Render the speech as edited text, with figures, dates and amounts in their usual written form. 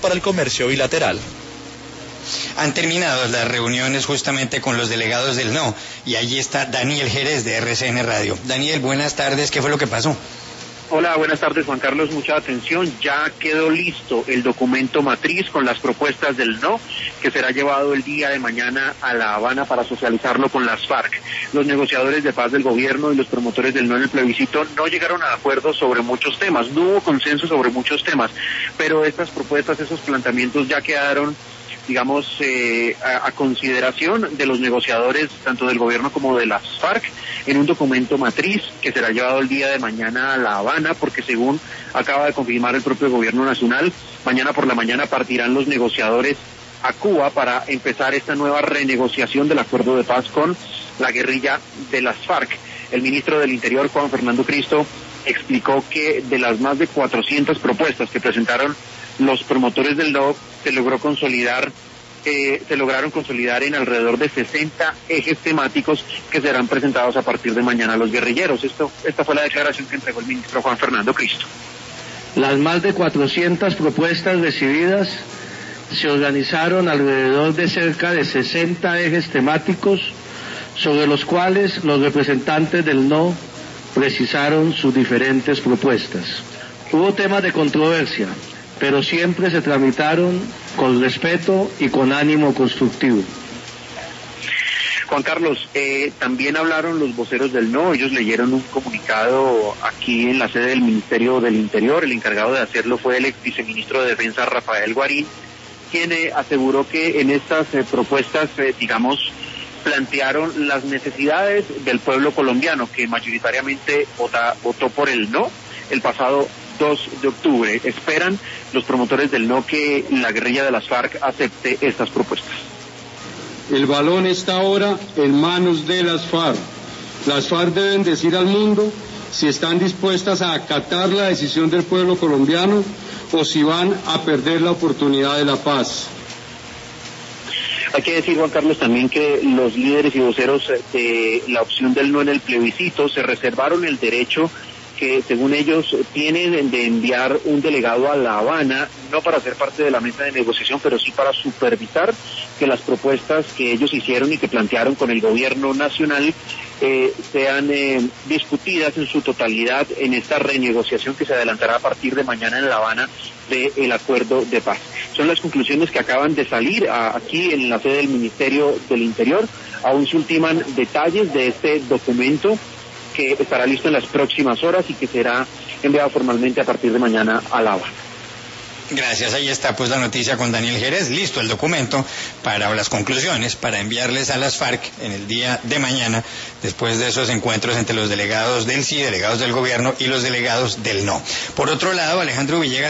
para el comercio bilateral. Han terminado las reuniones justamente con los delegados del No, y allí está Daniel Jerez de RCN Radio. Daniel, buenas tardes, ¿qué fue lo que pasó? Hola, buenas tardes, Juan Carlos, mucha atención. Ya quedó listo el documento matriz con las propuestas del No, que será llevado el día de mañana a La Habana para socializarlo con las FARC. Los negociadores de paz del gobierno y los promotores del No en el plebiscito no llegaron a acuerdo sobre muchos temas, no hubo consenso sobre muchos temas, pero estas propuestas, esos planteamientos ya quedaron, digamos, a consideración de los negociadores, tanto del gobierno como de las FARC, en un documento matriz que será llevado el día de mañana a La Habana, porque según acaba de confirmar el propio gobierno nacional, mañana por la mañana partirán los negociadores a Cuba para empezar esta nueva renegociación del acuerdo de paz con la guerrilla de las FARC. El ministro del Interior, Juan Fernando Cristo, explicó que de las más de 400 propuestas que presentaron los promotores del No, se lograron consolidar en alrededor de 60 ejes temáticos que serán presentados a partir de mañana a los guerrilleros. Esta fue la declaración que entregó el ministro Juan Fernando Cristo. Las más de 400 propuestas recibidas se organizaron alrededor de cerca de 60 ejes temáticos, sobre los cuales los representantes del No precisaron sus diferentes propuestas. Hubo temas de controversia, pero siempre se tramitaron con respeto y con ánimo constructivo. Juan Carlos, también hablaron los voceros del No, ellos leyeron un comunicado aquí en la sede del Ministerio del Interior. El encargado de hacerlo fue el ex viceministro de Defensa, Rafael Guarín, quien aseguró que en estas propuestas, plantearon las necesidades del pueblo colombiano, que mayoritariamente votó por el No el pasado 2 de octubre. Esperan los promotores del No que la guerrilla de las FARC acepte estas propuestas. El balón está ahora en manos de las FARC. Las FARC deben decir al mundo si están dispuestas a acatar la decisión del pueblo colombiano o si van a perder la oportunidad de la paz. Hay que decir, Juan Carlos, también que los líderes y voceros de la opción del No en el plebiscito se reservaron el derecho que, según ellos, tienen de enviar un delegado a La Habana, no para ser parte de la mesa de negociación, pero sí para supervisar que las propuestas que ellos hicieron y que plantearon con el gobierno nacional sean discutidas en su totalidad en esta renegociación que se adelantará a partir de mañana en La Habana del acuerdo de paz. Son las conclusiones que acaban de salir aquí en la sede del Ministerio del Interior. Aún se ultiman detalles de este documento que estará listo en las próximas horas y que será enviado formalmente a partir de mañana a La Habana. Gracias, ahí está pues la noticia con Daniel Jerez, listo el documento o las conclusiones para enviarles a las FARC en el día de mañana, después de esos encuentros entre los delegados del sí, delegados del gobierno y los delegados del No. Por otro lado, Alejandro Villegas